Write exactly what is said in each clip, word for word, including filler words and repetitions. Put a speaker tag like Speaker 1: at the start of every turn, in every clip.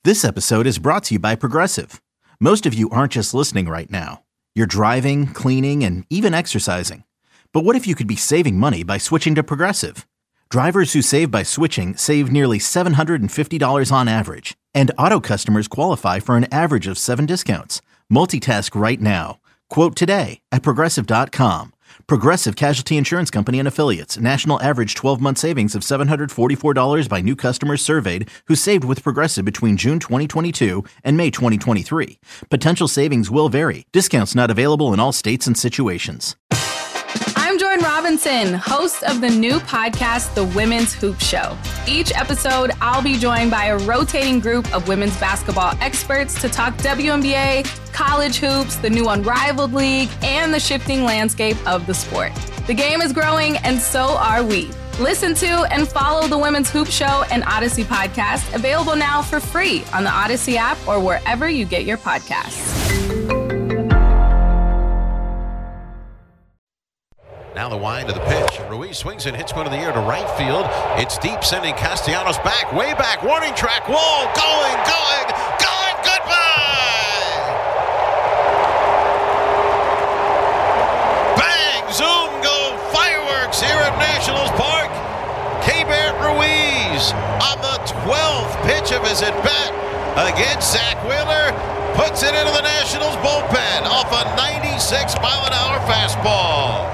Speaker 1: This episode is brought to you by Progressive. Most of you aren't just listening right now. You're driving, cleaning, and even exercising. But what if you could be saving money by switching to Progressive? Drivers who save by switching save nearly seven hundred fifty dollars on average. And auto customers qualify for an average of seven discounts. Multitask right now. Quote today at Progressive dot com. Progressive Casualty Insurance Company and Affiliates. National average twelve-month savings of seven hundred forty-four dollars by new customers surveyed who saved with Progressive between June twenty twenty-two and May twenty twenty-three. Potential savings will vary. Discounts not available in all states and situations.
Speaker 2: I'm Jordan Robinson, host of the new podcast, The Women's Hoop Show. Each episode, I'll be joined by a rotating group of women's basketball experts to talk W N B A, college hoops, the new Unrivaled League, and the shifting landscape of the sport. The game is growing, and so are we. Listen to and follow The Women's Hoop Show and Odyssey podcast, available now for free on the Odyssey app or wherever you get your podcasts.
Speaker 3: Now the wind of the pitch. Ruiz swings and hits one in the air to right field. It's deep, sending Castellanos back, way back. Warning track, wall, going, going, going, goodbye! Bang, zoom, go, fireworks here at Nationals Park. Keibert Ruiz on the twelfth pitch of his at-bat against Zach Wheeler. Puts it into the Nationals bullpen off a ninety-six mile an hour fastball.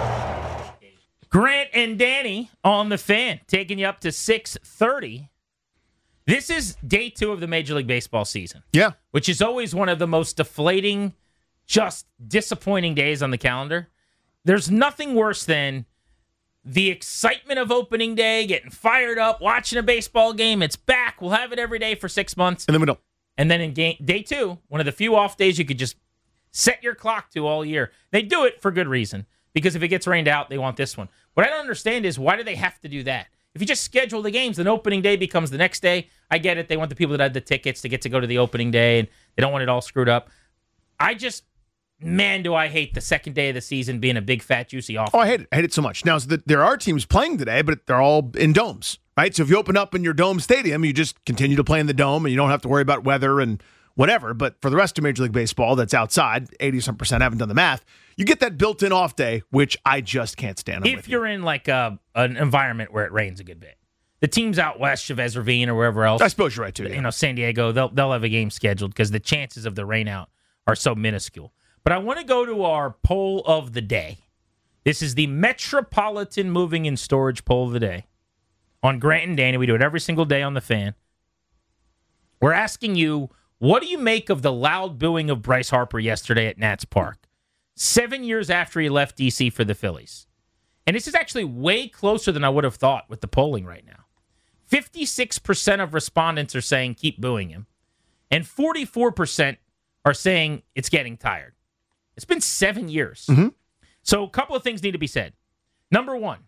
Speaker 4: Grant and Danny on the Fan, taking you up to six thirty. This is day two of the Major League Baseball season.
Speaker 5: Yeah.
Speaker 4: Which is always one of the most deflating, just disappointing days on the calendar. There's nothing worse than the excitement of opening day, getting fired up, watching a baseball game. It's back. We'll have it every day for six months.
Speaker 5: And then we don't.
Speaker 4: And then in game, day two, one of the few off days you could just set your clock to all year. They do it for good reason. Because if it gets rained out, they want this one. What I don't understand is, why do they have to do that? If you just schedule the games, then opening day becomes the next day. I get it. They want the people that had the tickets to get to go to the opening day, and they don't want it all screwed up. I just, man, do I hate the second day of the season being a big, fat, juicy off.
Speaker 5: Oh, I hate it. I hate it so much. Now, so the, there are teams playing today, but they're all in domes, right? So if you open up in your dome stadium, you just continue to play in the dome, and you don't have to worry about weather and whatever. But for the rest of Major League Baseball that's outside, eighty-some percent, haven't done the math, you get that built-in off day, which I just can't stand.
Speaker 4: If you're you. in like a, an environment where it rains a good bit. The teams out west, Chavez Ravine or wherever else.
Speaker 5: I suppose you're right, too.
Speaker 4: You
Speaker 5: yeah.
Speaker 4: know, San Diego, they'll, they'll have a game scheduled because the chances of the rain out are so minuscule. But I want to go to our poll of the day. This is the Metropolitan Moving and Storage poll of the day. On Grant and Danny, we do it every single day on the Fan. We're asking you, what do you make of the loud booing of Bryce Harper yesterday at Nats Park? Seven years after he left D C for the Phillies. And this is actually way closer than I would have thought with the polling right now. fifty-six percent of respondents are saying keep booing him. And forty-four percent are saying it's getting tired. It's been seven years.
Speaker 5: Mm-hmm.
Speaker 4: So a couple of things need to be said. Number one,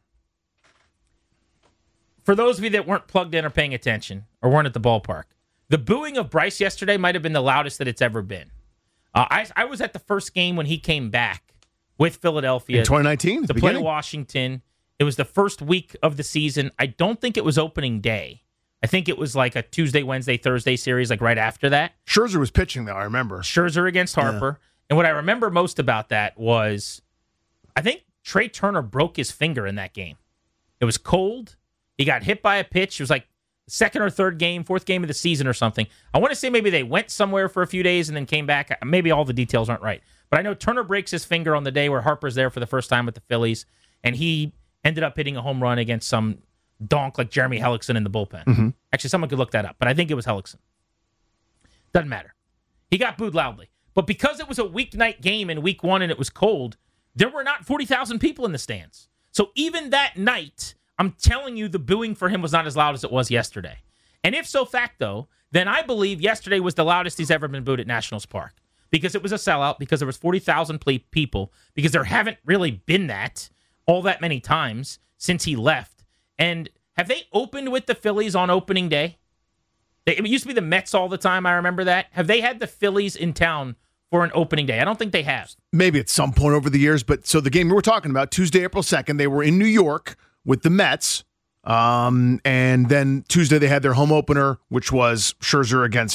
Speaker 4: for those of you that weren't plugged in or paying attention or weren't at the ballpark, the booing of Bryce yesterday might have been the loudest that it's ever been. Uh, I, I was at the first game when he came back with Philadelphia.
Speaker 5: In twenty nineteen?
Speaker 4: To play Washington. It was the first week of the season. I don't think it was opening day. I think it was like a Tuesday, Wednesday, Thursday series, like right after that.
Speaker 5: Scherzer was pitching, though, I remember.
Speaker 4: Scherzer against Harper. Yeah. And what I remember most about that was, I think Trey Turner broke his finger in that game. It was cold. He got hit by a pitch. It was like second or third game, fourth game of the season or something. I want to say maybe they went somewhere for a few days and then came back. Maybe all the details aren't right. But I know Turner breaks his finger on the day where Harper's there for the first time with the Phillies, and he ended up hitting a home run against some donk like Jeremy Hellickson in the bullpen.
Speaker 5: Mm-hmm.
Speaker 4: Actually, someone could look that up, but I think it was Hellickson. Doesn't matter. He got booed loudly. But because it was a weeknight game in week one and it was cold, there were not forty thousand people in the stands. So even that night, I'm telling you, the booing for him was not as loud as it was yesterday. And if so facto, then I believe yesterday was the loudest he's ever been booed at Nationals Park. Because it was a sellout, because there was forty thousand people, because there haven't really been that all that many times since he left. And have they opened with the Phillies on opening day? It used to be the Mets all the time, I remember that. Have they had the Phillies in town for an opening day? I don't think they have.
Speaker 5: Maybe at some point over the years, but so the game we were talking about, Tuesday, April second, they were in New York with the Mets, um, and then Tuesday they had their home opener, which was Scherzer against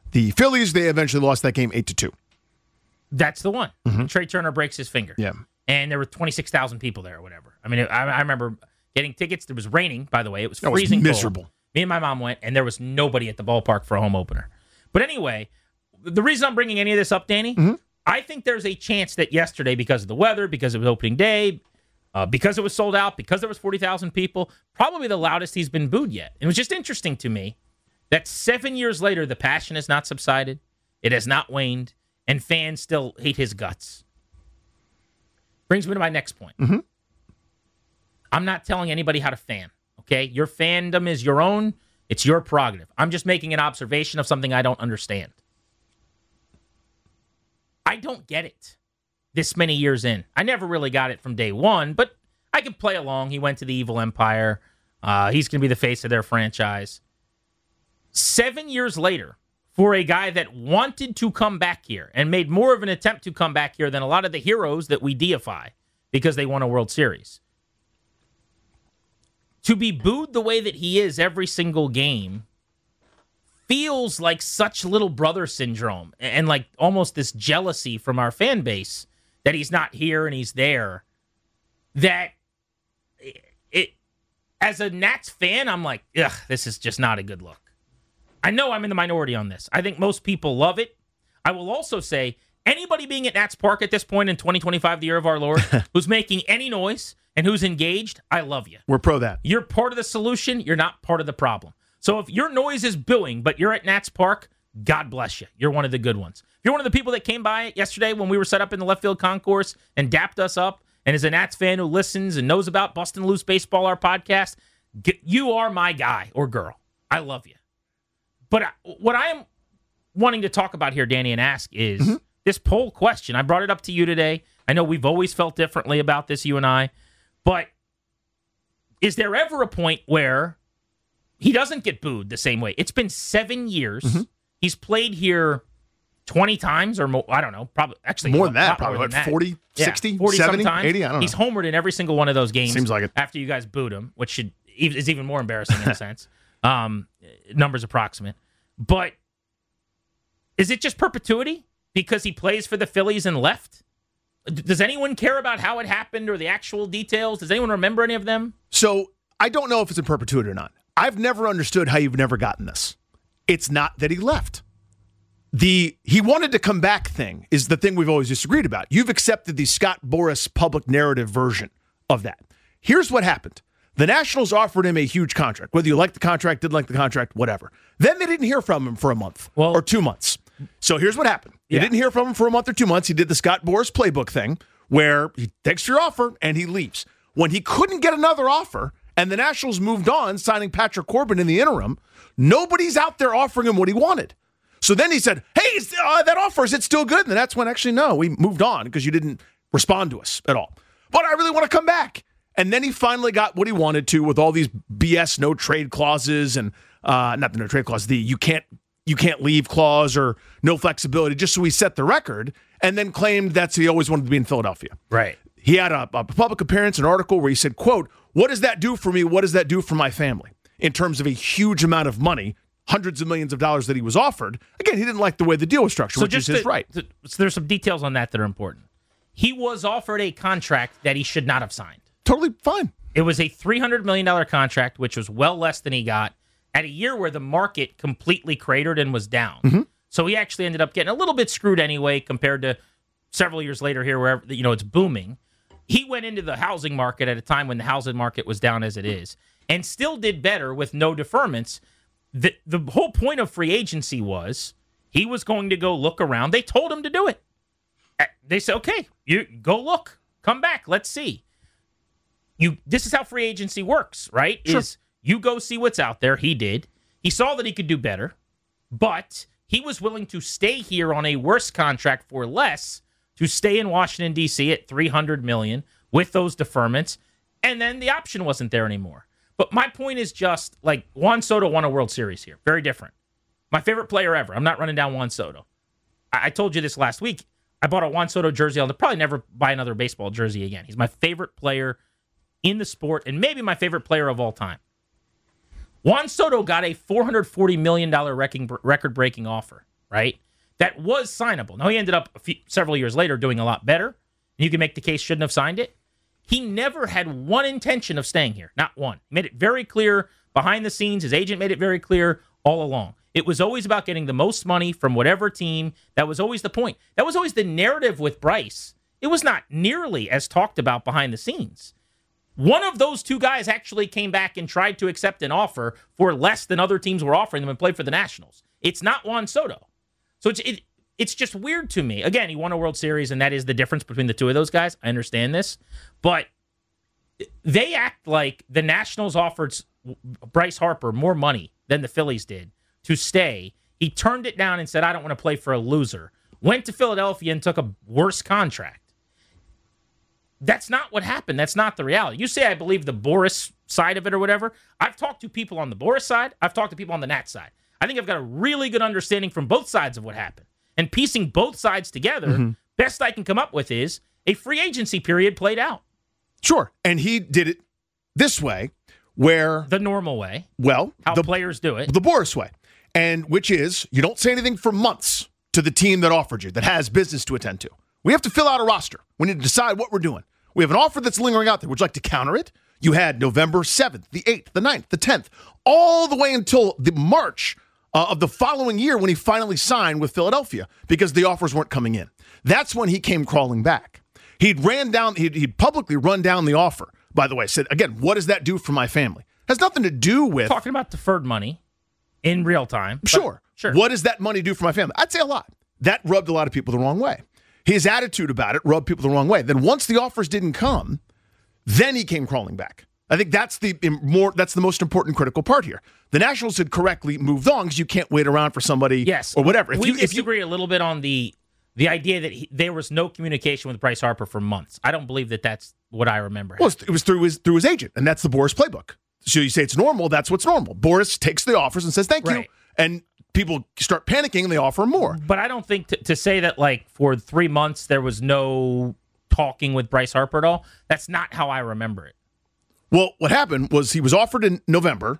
Speaker 5: The Phillies, they eventually lost that game eight to two.
Speaker 4: That's the one. Mm-hmm. Trey Turner breaks his finger.
Speaker 5: Yeah.
Speaker 4: And there were twenty-six thousand people there or whatever. I mean, I, I remember getting tickets. It was raining, by the way. It was freezing
Speaker 5: cold. Miserable.
Speaker 4: Me and my mom went, and there was nobody at the ballpark for a home opener. But anyway, the reason I'm bringing any of this up, Danny, mm-hmm. I think there's a chance that yesterday, because of the weather, because it was opening day, uh, because it was sold out, because there was forty thousand people, probably the loudest he's been booed yet. It was just interesting to me that seven years later, the passion has not subsided. It has not waned, and fans still hate his guts. Brings me to my next point.
Speaker 5: Mm-hmm.
Speaker 4: I'm not telling anybody how to fan, okay? Your fandom is your own. It's your prerogative. I'm just making an observation of something I don't understand. I don't get it this many years in. I never really got it from day one, but I can play along. He went to the evil empire. Uh, he's going to be the face of their franchise. Seven years later, for a guy that wanted to come back here and made more of an attempt to come back here than a lot of the heroes that we deify because they won a World Series, to be booed the way that he is every single game feels like such little brother syndrome and like almost this jealousy from our fan base that he's not here and he's there, that it, it as a Nats fan, I'm like, ugh, this is just not a good look. I know I'm in the minority on this. I think most people love it. I will also say, anybody being at Nats Park at this point in twenty twenty-five, the year of our Lord, who's making any noise and who's engaged, I love you.
Speaker 5: We're pro that.
Speaker 4: You're part of the solution. You're not part of the problem. So if your noise is booing, but you're at Nats Park, God bless you. You're one of the good ones. If you're one of the people that came by yesterday when we were set up in the left field concourse and dapped us up and is a Nats fan who listens and knows about Bustin' Loose Baseball, our podcast, get, you are my guy or girl. I love you. But I, what I am wanting to talk about here, Danny, and ask is mm-hmm. this poll question. I brought it up to you today. I know we've always felt differently about this, you and I. But is there ever a point where he doesn't get booed the same way? It's been seven years. Mm-hmm. He's played here twenty times or more. I don't know. Probably actually
Speaker 5: more than that.
Speaker 4: Probably
Speaker 5: Probably what, forty, sixty,
Speaker 4: forty
Speaker 5: seventy,
Speaker 4: sometimes.
Speaker 5: eighty? I don't know.
Speaker 4: He's homered in every single one of those games.
Speaker 5: Seems like it.
Speaker 4: After you guys booed him, which should, is even more embarrassing in a sense. Um, numbers approximate. But is it just perpetuity because he plays for the Phillies and left? Does anyone care about how it happened or the actual details? Does anyone remember any of them?
Speaker 5: So I don't know if it's in perpetuity or not. I've never understood how you've never gotten this. It's not that he left. The he wanted to come back thing is the thing we've always disagreed about. You've accepted the Scott Boras public narrative version of that. Here's what happened. The Nationals offered him a huge contract, whether you like the contract, didn't like the contract, whatever. Then they didn't hear from him for a month well, or two months. So here's what happened. You yeah. didn't hear from him for a month or two months. He did the Scott Boras playbook thing where he takes your offer and he leaves. When he couldn't get another offer and the Nationals moved on, signing Patrick Corbin in the interim, nobody's out there offering him what he wanted. So then he said, hey, is, uh, that offer, is it still good? And that's when actually, no, we moved on because you didn't respond to us at all. But I really want to come back. And then he finally got what he wanted to with all these B S no trade clauses and uh, not the no trade clause, the you can't you can't leave clause or no flexibility, just so he set the record, and then claimed that's he always wanted to be in Philadelphia.
Speaker 4: Right.
Speaker 5: He had a, a public appearance, an article where he said, quote, what does that do for me? What does that do for my family? In terms of a huge amount of money, hundreds of millions of dollars that he was offered. Again, he didn't like the way the deal was structured, so which is his
Speaker 4: to,
Speaker 5: right.
Speaker 4: To, so there's some details on that that are important. He was offered a contract that he should not have signed.
Speaker 5: Totally fine.
Speaker 4: It was a three hundred million dollars contract, which was well less than he got at a year where the market completely cratered and was down.
Speaker 5: Mm-hmm.
Speaker 4: So he actually ended up getting a little bit screwed anyway compared to several years later here where you know it's booming. He went into the housing market at a time when the housing market was down as it is and still did better with no deferments. The, the whole point of free agency was he was going to go look around. They told him to do it. They said, okay, you go look. Come back. Let's see. You. This is how free agency works, right?
Speaker 5: Sure.
Speaker 4: Is you go see what's out there. He did. He saw that he could do better, but he was willing to stay here on a worse contract for less to stay in Washington, D C at three hundred million dollars with those deferments, and then the option wasn't there anymore. But my point is just, like, Juan Soto won a World Series here. Very different. My favorite player ever. I'm not running down Juan Soto. I, I told you this last week. I bought a Juan Soto jersey. I'll probably never buy another baseball jersey again. He's my favorite player in the sport and maybe my favorite player of all time. Juan Soto got a four hundred forty million dollars record-breaking offer right? That was signable. Now, he ended up a few, several years later doing a lot better. You can make the case shouldn't have signed it. He never had one intention of staying here, not one. He made it very clear behind the scenes. His agent made it very clear all along. It was always about getting the most money from whatever team. That was always the point. That was always the narrative with Bryce. It was not nearly as talked about behind the scenes. One of those two guys actually came back and tried to accept an offer for less than other teams were offering them and played for the Nationals. It's not Juan Soto. So it's it, it's just weird to me. Again, he won a World Series, and that is the difference between the two of those guys. I understand this. But they act like the Nationals offered Bryce Harper more money than the Phillies did to stay. He turned it down and said, I don't want to play for a loser. Went to Philadelphia and took a worse contract. That's not what happened. That's not the reality. You say I believe the Boris side of it or whatever. I've talked to people on the Boris side. I've talked to people on the Nat side. I think I've got a really good understanding from both sides of what happened. And piecing both sides together, mm-hmm. best I can come up with is a free agency period played out.
Speaker 5: Sure. And he did it this way, where...
Speaker 4: The normal way.
Speaker 5: Well...
Speaker 4: How
Speaker 5: the,
Speaker 4: players do it.
Speaker 5: The Boris way. And which is, you don't say anything for months to the team that offered you, that has business to attend to. We have to fill out a roster. We need to decide what we're doing. We have an offer that's lingering out there. Would you like to counter it? You had November seventh, the eighth, the ninth, the tenth, all the way until the March uh, of the following year when he finally signed with Philadelphia because the offers weren't coming in. That's when he came crawling back. He'd ran down, he'd, he'd publicly run down the offer, by the way, said, again, what does that do for my family? Has nothing to do with...
Speaker 4: Talking about deferred money in real time.
Speaker 5: Sure.
Speaker 4: Sure.
Speaker 5: What does that money do for my family? I'd say a lot. That rubbed a lot of people the wrong way. His attitude about it rubbed people the wrong way. Then once the offers didn't come, then he came crawling back. I think that's the more that's the most important critical part here. The Nationals had correctly moved on because you can't wait around for somebody
Speaker 4: yes.
Speaker 5: or whatever. If
Speaker 4: we
Speaker 5: you,
Speaker 4: disagree
Speaker 5: if you,
Speaker 4: a little bit on the the idea that he, there was no communication with Bryce Harper for months. I don't believe that that's what I remember.
Speaker 5: Well, it was through his through his agent, and that's the Boris playbook. So you say it's normal, that's what's normal. Boris takes the offers and says thank
Speaker 4: right.
Speaker 5: you, and people start panicking and they offer more.
Speaker 4: But I don't think to, to say that like for three months there was no talking with Bryce Harper at all. That's not how I remember it.
Speaker 5: Well, what happened was he was offered in November.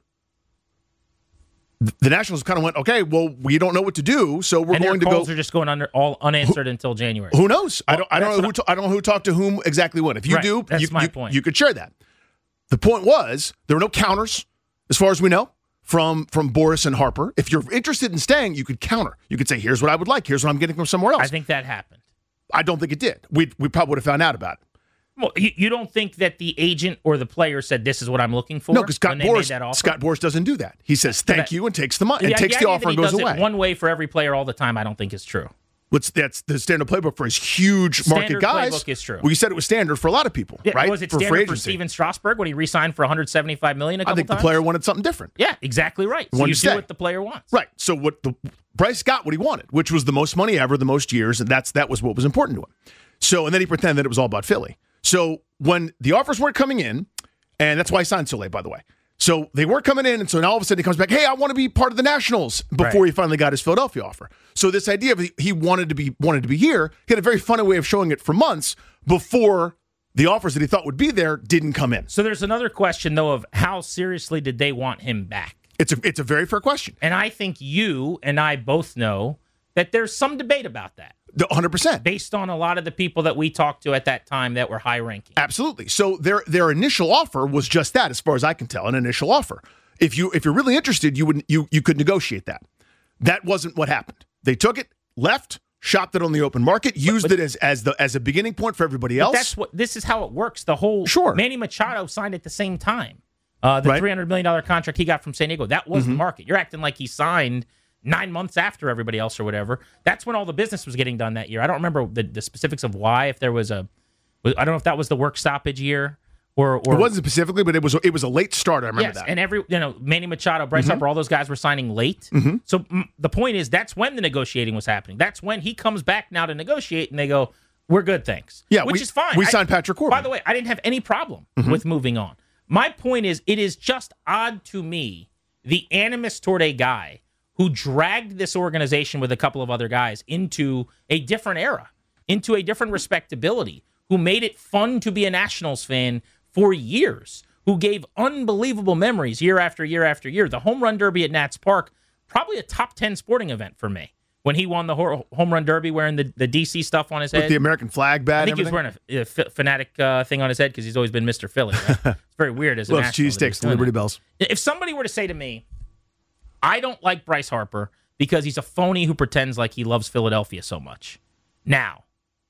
Speaker 5: The Nationals kind of went, okay, well, we don't know what to do, so we're
Speaker 4: and
Speaker 5: going
Speaker 4: their
Speaker 5: to
Speaker 4: calls
Speaker 5: go.
Speaker 4: are just going under all unanswered who, until January.
Speaker 5: Who knows? Well, I don't. I don't know who.
Speaker 4: I,
Speaker 5: Ta- I don't know who talked to whom exactly when. If you
Speaker 4: right,
Speaker 5: do,
Speaker 4: that's
Speaker 5: you,
Speaker 4: my
Speaker 5: you,
Speaker 4: point.
Speaker 5: You could share that. The point was there were no counters, as far as we know, from from Boris and Harper. If you're interested in staying, you could counter. You could say, "Here's what I would like. Here's what I'm getting from somewhere else."
Speaker 4: I think that happened.
Speaker 5: I don't think it did. We we probably would have found out about it.
Speaker 4: Well, you, you don't think that the agent or the player said, "This is what I'm looking for"?
Speaker 5: No, because Scott Boris
Speaker 4: that offer?
Speaker 5: Scott Boris doesn't do that. He says thank
Speaker 4: that,
Speaker 5: you and takes the money and
Speaker 4: yeah,
Speaker 5: takes
Speaker 4: the,
Speaker 5: the offer and goes
Speaker 4: does
Speaker 5: away.
Speaker 4: It one way for every player all the time. I don't think is true.
Speaker 5: What's that's the standard playbook for his huge
Speaker 4: Standard
Speaker 5: market guys.
Speaker 4: Playbook is true.
Speaker 5: Well, you said it was standard for a lot of people,
Speaker 4: yeah,
Speaker 5: right?
Speaker 4: Was it
Speaker 5: for
Speaker 4: standard for Steven Strasburg when he re-signed for one hundred seventy-five million dollars a couple
Speaker 5: I think
Speaker 4: times?
Speaker 5: the player wanted something different.
Speaker 4: Yeah, exactly right. So
Speaker 5: Wanted
Speaker 4: you
Speaker 5: to
Speaker 4: do
Speaker 5: stay.
Speaker 4: what the player wants.
Speaker 5: Right. So what the Bryce got what he wanted, which was the most money ever, the most years, and that's that was what was important to him. So and then he pretended that it was all about Philly. So when the offers weren't coming in, and that's why he signed so late, by the way. So they weren't coming in, and so now all of a sudden he comes back, hey, I want to be part of the Nationals before
Speaker 4: right.
Speaker 5: he finally got his Philadelphia offer. So this idea of he wanted to be wanted to be here, he had a very funny way of showing it for months before the offers that he thought would be there didn't come in.
Speaker 4: So there's another question, though, of how seriously did they want him back?
Speaker 5: It's a it's a very fair question.
Speaker 4: And I think you and I both know that there's some debate about that.
Speaker 5: one hundred percent.
Speaker 4: Based on a lot of the people that we talked to at that time that were high ranking.
Speaker 5: Absolutely. So their their initial offer was just that, as far as I can tell, an initial offer. If you if you're really interested, you would you you could negotiate that. That wasn't what happened. They took it, left, shopped it on the open market, used but, but, it as as the as a beginning point for everybody else.
Speaker 4: That's what this is how it works. The whole
Speaker 5: sure.
Speaker 4: Manny Machado signed at the same time. Uh, the
Speaker 5: right.
Speaker 4: three hundred million dollars contract he got from San Diego. That was mm-hmm. the market. You're acting like he signed nine months after everybody else or whatever. That's when all the business was getting done that year. I don't remember the, the specifics of why, if there was a, I don't know if that was the work stoppage year or, or
Speaker 5: it wasn't specifically, but it was it was a late start. I remember
Speaker 4: yes,
Speaker 5: that.
Speaker 4: And every, you know, Manny Machado, Bryce mm-hmm. Harper, all those guys were signing late.
Speaker 5: Mm-hmm.
Speaker 4: So mm, the point is that's when the negotiating was happening. That's when he comes back now to negotiate and they go, we're good, thanks.
Speaker 5: Yeah,
Speaker 4: which
Speaker 5: we,
Speaker 4: is fine.
Speaker 5: We
Speaker 4: I,
Speaker 5: signed Patrick Corbin.
Speaker 4: By the way, I didn't have any problem
Speaker 5: mm-hmm.
Speaker 4: with moving on. My point is, it is just odd to me, the animus toward a guy who dragged this organization with a couple of other guys into a different era, into a different respectability, who made it fun to be a Nationals fan for years, who gave unbelievable memories year after year after year. The home run derby at Nats Park, probably a top ten sporting event for me. when he won the hor- home run derby wearing the, the D C stuff on his head.
Speaker 5: With the American flag bat.
Speaker 4: I think he was wearing a, a f- fanatic uh, thing on his head because he's always been Mister Philly. Right? It's very weird as a
Speaker 5: Loves
Speaker 4: national.
Speaker 5: cheesesteaks and Liberty
Speaker 4: that.
Speaker 5: Bells.
Speaker 4: If somebody were to say to me, I don't like Bryce Harper because he's a phony who pretends like he loves Philadelphia so much. Now,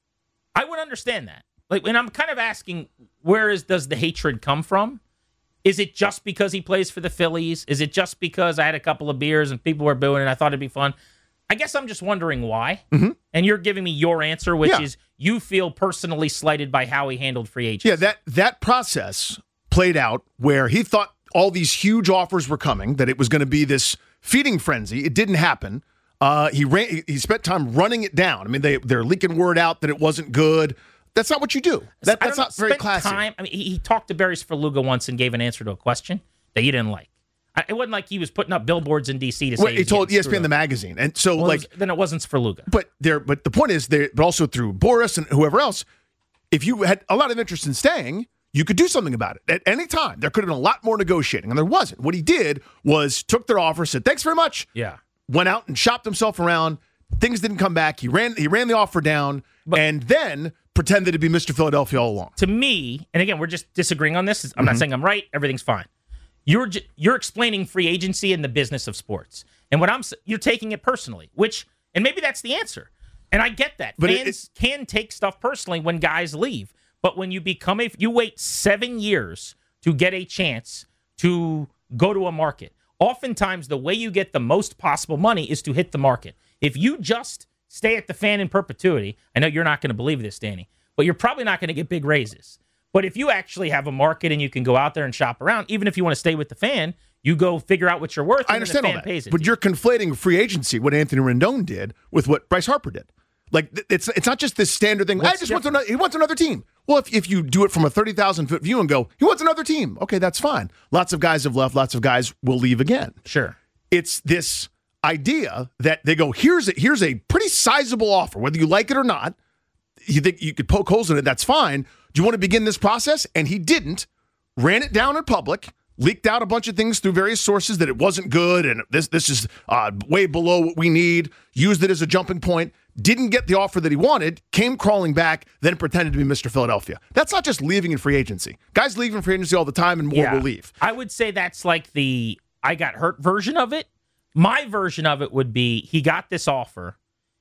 Speaker 4: I would understand that. Like, and I'm kind of asking, where is does the hatred come from? Is it just because he plays for the Phillies? Is it just because I had a couple of beers and people were booing and I thought it'd be fun? I guess I'm just wondering why. Mm-hmm. And you're giving me your answer, which
Speaker 5: yeah.
Speaker 4: is you feel personally slighted by how he handled free agency.
Speaker 5: Yeah, that that process played out where he thought all these huge offers were coming, that it was going to be this feeding frenzy. It didn't happen. Uh, he ran. He spent time running it down. I mean, they they're leaking word out that it wasn't good. That's not what you do. That, that's not very classy.
Speaker 4: Time, I mean, he, he talked to Barry Svrluga once and gave an answer to a question that you didn't like. I, it wasn't like he was putting up billboards in D C to say.
Speaker 5: Well, he told E S P N the magazine, and so
Speaker 4: well,
Speaker 5: like
Speaker 4: it was, then it wasn't Svrluga.
Speaker 5: But there. But the point is, there. But also through Boris and whoever else, if you had a lot of interest in staying, you could do something about it at any time. There could have been a lot more negotiating, and there wasn't. What he did was took their offer, said thanks very much.
Speaker 4: Yeah.
Speaker 5: Went out and shopped himself around. Things didn't come back. He ran. He ran the offer down, but, and then pretended to be Mister Philadelphia all along.
Speaker 4: To me, and again, we're just disagreeing on this. I'm mm-hmm. not saying I'm right. Everything's fine. You're you're explaining free agency and the business of sports, and what I'm you're taking it personally, which and maybe that's the answer, and I get that. But fans it, it, can take stuff personally when guys leave, but when you become a you wait seven years to get a chance to go to a market. Oftentimes, the way you get the most possible money is to hit the market. If you just stay at the Fan in perpetuity, I know you're not going to believe this, Danny, but you're probably not going to get big raises. But if you actually have a market and you can go out there and shop around, even if you want to stay with the Fan, you go figure out what you're worth.
Speaker 5: I understand
Speaker 4: the
Speaker 5: all
Speaker 4: fan
Speaker 5: that,
Speaker 4: pays it
Speaker 5: but you're conflating free agency, what Anthony Rendon did, with what Bryce Harper did. Like it's it's not just this standard thing.
Speaker 4: What's
Speaker 5: I just want another. He wants another team. Well, if, if you do it from a thirty thousand foot view and go, he wants another team. Okay, that's fine. Lots of guys have left. Lots of guys will leave again.
Speaker 4: Sure.
Speaker 5: It's this idea that they go, here's a, here's a pretty sizable offer, whether you like it or not. You think you could poke holes in it, that's fine. Do you want to begin this process? And he didn't. Ran it down in public, leaked out a bunch of things through various sources that it wasn't good, and this this is uh, way below what we need, used it as a jumping point, didn't get the offer that he wanted, came crawling back, then pretended to be Mister Philadelphia. That's not just leaving in free agency. Guys leave in free agency all the time, and more
Speaker 4: yeah,
Speaker 5: will leave.
Speaker 4: I would say that's like the I got hurt version of it. My version of it would be he got this offer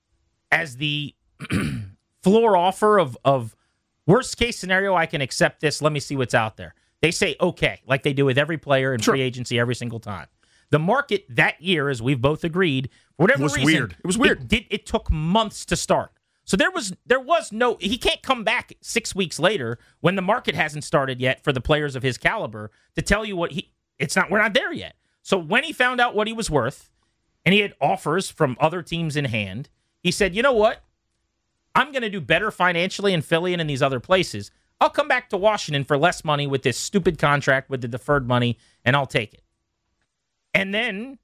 Speaker 4: as the floor offer of, of worst case scenario, I can accept this. Let me see what's out there. They say, okay, like they do with every player in
Speaker 5: sure.
Speaker 4: free agency every single time. The market that year, as we've both agreed, for whatever
Speaker 5: it was
Speaker 4: reason,
Speaker 5: weird. It was weird.
Speaker 4: It, did, it took months to start. So there was there was no, he can't come back six weeks later when the market hasn't started yet for the players of his caliber to tell you what he, it's not, we're not there yet. So when he found out what he was worth and he had offers from other teams in hand, he said, you know what? I'm going to do better financially in Philly and in these other places. I'll come back to Washington for less money with this stupid contract with the deferred money, and I'll take it. And then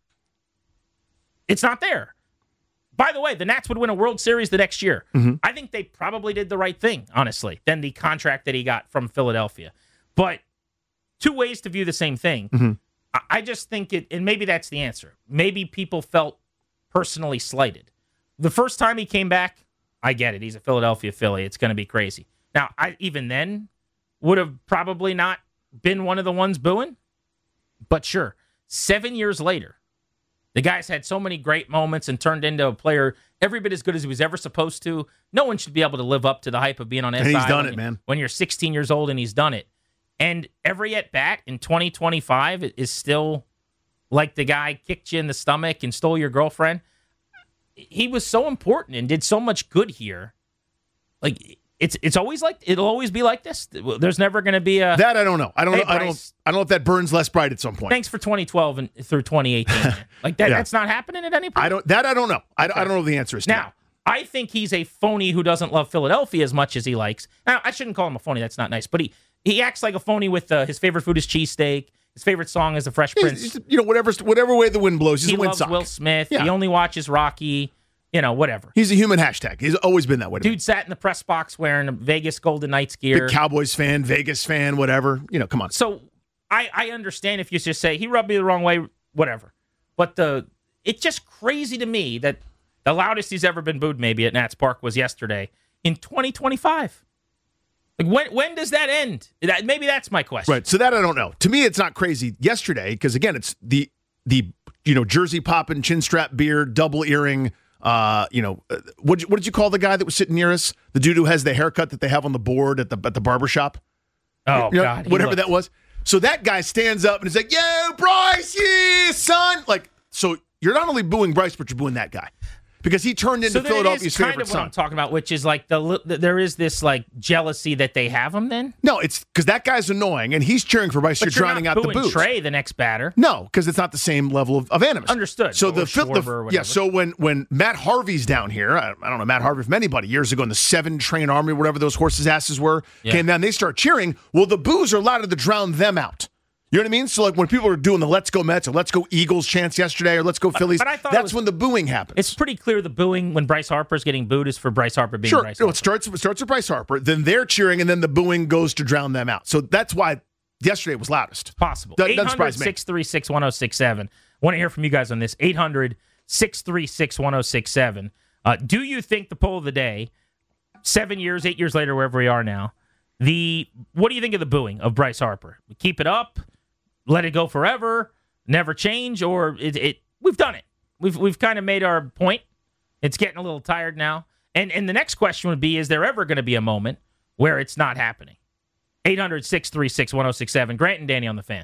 Speaker 4: it's not there. By the way, the Nats would win a World Series the next year. Mm-hmm. I think they probably did the right thing, honestly, than the contract that he got from Philadelphia. But two ways to view the same thing. Mm-hmm. I just think it, and maybe that's the answer. Maybe people felt personally slighted. The first time he came back, I get it. He's a Philadelphia Philly. It's going to be crazy. Now, I even then would have probably not been one of the ones booing. But sure, seven years later, the guy's had so many great moments and turned into a player every bit as good as he was ever supposed to. No one should be able to live up to the hype of being on S I.
Speaker 5: And he's done
Speaker 4: when,
Speaker 5: it, man.
Speaker 4: When you're sixteen years old and he's done it. And every at-bat in twenty twenty-five is still like the guy kicked you in the stomach and stole your girlfriend. He was so important and did so much good here. Like, it's it's always like, it'll always be like this. There's never going to be a...
Speaker 5: That I don't know. I don't
Speaker 4: hey,
Speaker 5: know. I don't I don't know if that burns less bright at some point.
Speaker 4: Thanks for twenty twelve and through twenty eighteen. Like, that,
Speaker 5: yeah.
Speaker 4: that's not happening at any point?
Speaker 5: I don't, that I don't know. I, okay. I don't know what the answer is to
Speaker 4: now. That. I think he's a phony who doesn't love Philadelphia as much as he likes. Now, I shouldn't call him a phony. That's not nice. But he, he acts like a phony with uh, his favorite food is cheesesteak. His favorite song is The Fresh Prince.
Speaker 5: He's, you know, whatever whatever way the wind blows, he's
Speaker 4: he
Speaker 5: a wind
Speaker 4: loves
Speaker 5: sock.
Speaker 4: Will Smith.
Speaker 5: Yeah.
Speaker 4: He only watches Rocky. You know, whatever.
Speaker 5: He's a human hashtag. He's always been that way.
Speaker 4: Dude sat in the press box wearing a Vegas Golden Knights gear.
Speaker 5: Big Cowboys fan, Vegas fan, whatever. You know, come on.
Speaker 4: So I, I understand if you just say, he rubbed me the wrong way, whatever. But the it's just crazy to me that The loudest he's ever been booed maybe at Nats Park was yesterday in twenty twenty-five. Like when when does that end? That, maybe that's my question.
Speaker 5: Right. So that I don't know. To me, it's not crazy yesterday because, again, it's the, the you know, jersey popping, chin strap beard, double earring. Uh, you know, uh, what, what did you call the guy that was sitting near us? The dude who has the haircut that they have on the board at the at the barbershop?
Speaker 4: Oh,
Speaker 5: you know,
Speaker 4: God.
Speaker 5: Whatever
Speaker 4: looked-
Speaker 5: that was. So that guy stands up and is like, yo, Bryce, yeah, son. Like, so you're not only booing Bryce, but you're booing that guy. Because he turned into
Speaker 4: so then
Speaker 5: Philadelphia's
Speaker 4: it is kind
Speaker 5: favorite
Speaker 4: of what
Speaker 5: son.
Speaker 4: I'm talking about, which is like the there is this like jealousy that they have him. Then,
Speaker 5: No, it's because that guy's annoying and he's cheering for Bryce.
Speaker 4: but
Speaker 5: You're
Speaker 4: you're
Speaker 5: drowning
Speaker 4: not
Speaker 5: out the
Speaker 4: booing
Speaker 5: boos.
Speaker 4: Trey, the next batter.
Speaker 5: No, because it's not the same level of, of animus.
Speaker 4: Understood.
Speaker 5: So
Speaker 4: Or
Speaker 5: the, Phil- the
Speaker 4: Schwarber or
Speaker 5: yeah.
Speaker 4: whatever.
Speaker 5: So when when Matt Harvey's down here, I, I don't know Matt Harvey from anybody years ago in the seven train army, whatever those horses' asses were,
Speaker 4: Yeah.
Speaker 5: came down. They start cheering. Well, the boos are louder to drown them out. You know what I mean? So like when people are doing the "Let's Go Mets" or "Let's Go Eagles" chants yesterday or "Let's Go Phillies,"
Speaker 4: but I thought it
Speaker 5: that's
Speaker 4: was-
Speaker 5: when the booing happens.
Speaker 4: It's pretty clear the booing when Bryce Harper's getting booed is for Bryce Harper being
Speaker 5: Sure.
Speaker 4: Bryce
Speaker 5: No,
Speaker 4: Harper.
Speaker 5: it starts it starts with Bryce Harper, then they're cheering, and then the booing goes to drown them out. So that's why yesterday was loudest.
Speaker 4: Possible.
Speaker 5: That- that
Speaker 4: eight hundred,
Speaker 5: surprised me.
Speaker 4: six three six, one oh six seven. Want to hear from you guys on this. eight hundred, six three six, one oh six seven. Uh, do you think the poll of the day, seven years, eight years later, wherever we are now, the what do you think of the booing of Bryce Harper? Keep it up, let it go forever, never change, or it, it we've done it. We've we've kind of made our point. It's getting a little tired now. And and the next question would be, is there ever going to be a moment where it's not happening? eight hundred, six three six, one oh six seven. Grant and Danny on the Fan.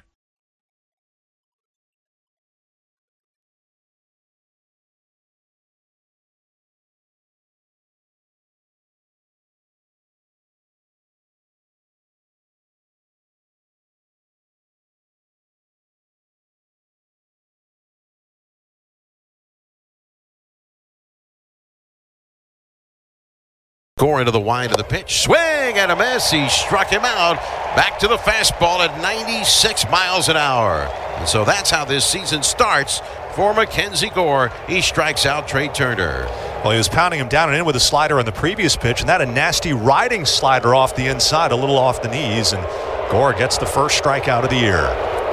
Speaker 3: Gore into the wind of the pitch. Swing and a miss. He struck him out. Back to the fastball at ninety-six miles an hour. And so that's how this season starts for Mackenzie Gore. He strikes out Trey Turner.
Speaker 6: Well, he was pounding him down and in with a slider on the previous pitch, and that a nasty riding slider off the inside, a little off the knees, and Gore gets the first strikeout of the year.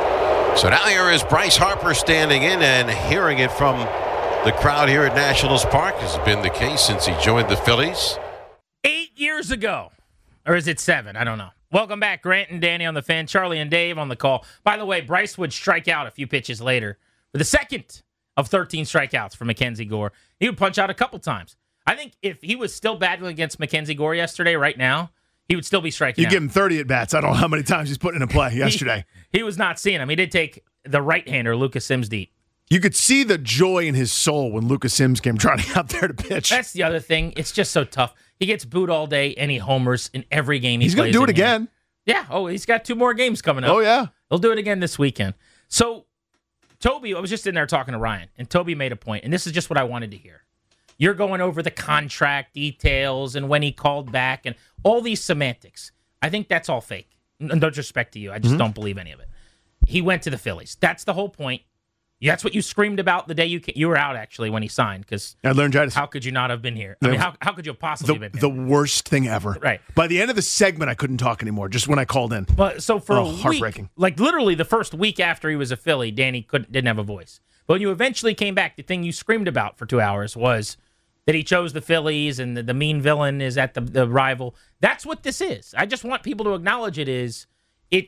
Speaker 3: So now here is Bryce Harper standing in and hearing it from the crowd here at Nationals Park. This has been the case since he joined the Phillies.
Speaker 4: Eight years ago. Or is it seven? I don't know. Welcome back. Grant and Danny on the Fan. Charlie and Dave on the call. By the way, Bryce would strike out a few pitches later for the second of thirteen strikeouts for Mackenzie Gore. He would punch out a couple times. I think if he was still battling against Mackenzie Gore yesterday, right now, he would still be striking
Speaker 5: You
Speaker 4: out.
Speaker 5: give him thirty at bats. I don't know how many times he's putting in a play yesterday.
Speaker 4: He, he was not seeing him. He did take the right-hander, Lucas Sims, deep.
Speaker 5: You could see the joy in his soul when Lucas Sims came trotting out there to pitch.
Speaker 4: That's the other thing. It's just so tough. He gets booed all day, and he homers in every game he
Speaker 5: He's
Speaker 4: plays.
Speaker 5: going to do it
Speaker 4: in here.
Speaker 5: again.
Speaker 4: Yeah. Oh, he's got two more games coming up.
Speaker 5: Oh, yeah.
Speaker 4: He'll do it again this weekend. So, Toby, I was just in there talking to Ryan, and Toby made a point, and this is just what I wanted to hear. You're going over the contract details and when he called back and all these semantics. I think that's all fake. No disrespect to you. I just mm-hmm. don't believe any of it. He went to the Phillies. That's the whole point. That's what you screamed about the day you you were out, actually, when he signed. Because
Speaker 5: I learned how to.
Speaker 4: How could you not have been here? I mean, how, how could you have possibly
Speaker 5: the,
Speaker 4: been here?
Speaker 5: The worst thing ever.
Speaker 4: Right.
Speaker 5: By the end of the segment, I couldn't talk anymore, just when I called in.
Speaker 4: But so for
Speaker 5: oh,
Speaker 4: a week,
Speaker 5: heartbreaking.
Speaker 4: Like literally the first week after he was a Philly, Danny couldn't didn't have a voice. But when you eventually came back, the thing you screamed about for two hours was that he chose the Phillies and the, the mean villain is at the, the rival. That's what this is. I just want people to acknowledge it is it.